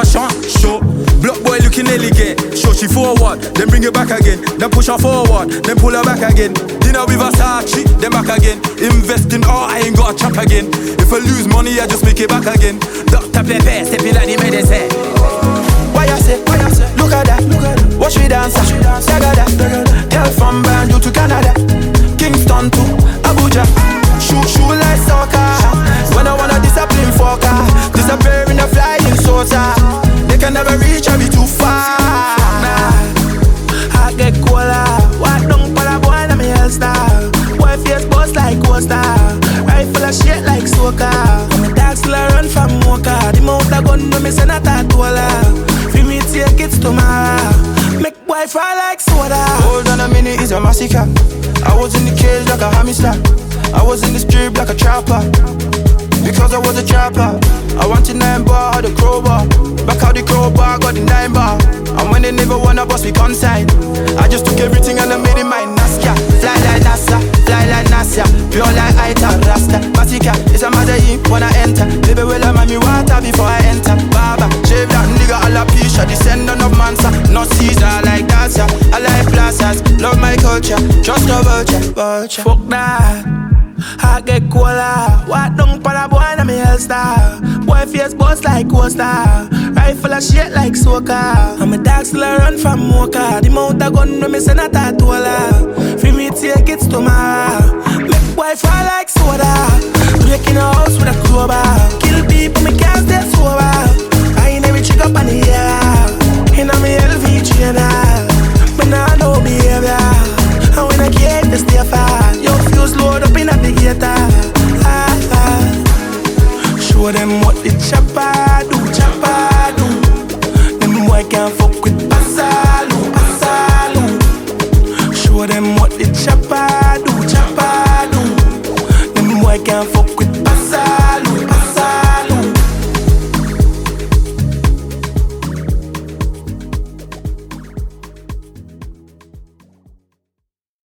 fashion show. Block boy looking elegant. Show she forward, then bring it back again. Then push her forward, then pull her back again. Dinner with Versace, then back again. Invest in art, I ain't got a chop again. If I lose money, I just make it back again. Dr. Pepe, stepping like the medicine. Why you say? Look at that. Watch me dance. Dagga that. Girl from Banjul to Canada, Kingston to Abuja. Shoot like soccer. When I wanna discipline fucker, disappear in the flying saucer. They can never reach me too far. I get cola. Walk down for a boy, I'm a hellstar. Boy face boss like coaster. Rifle of shit like soca. I'm a dog still I run from Mocha. The mouth I gun no me send a tatola. Free me take it to my make boy fry like soda. Hold on a minute, it's a massacre. I was in the cage like a hamster. I was in the strip like a trapper. Because I was a trapper. I wanted 9 bar, had a crowbar. Back out the crowbar, got the 9 bar. And when they never wanna bust me consign, I just took everything and I made it mine. Nasca, fly like NASA, fly like NASA. Pure like Aita, Rasta, Matica. It's a matter in when I enter. Baby, well, I'm me water before I enter. Baba, shave that nigga, alopecia. Descendant of Mansa, not Caesar like Dacia. I like plazas, love my culture. Trust the vulture. Fuck that. I get cola. Walk down for a boy, I'm a hellstar. Boy face boss like coaster. Rifle of shit like soca. I'm a dog still I run from Mocha. The mouth I gun no me send a tatola. Free me take it to my make boy fry like soda. Breaking a house with a crowbar.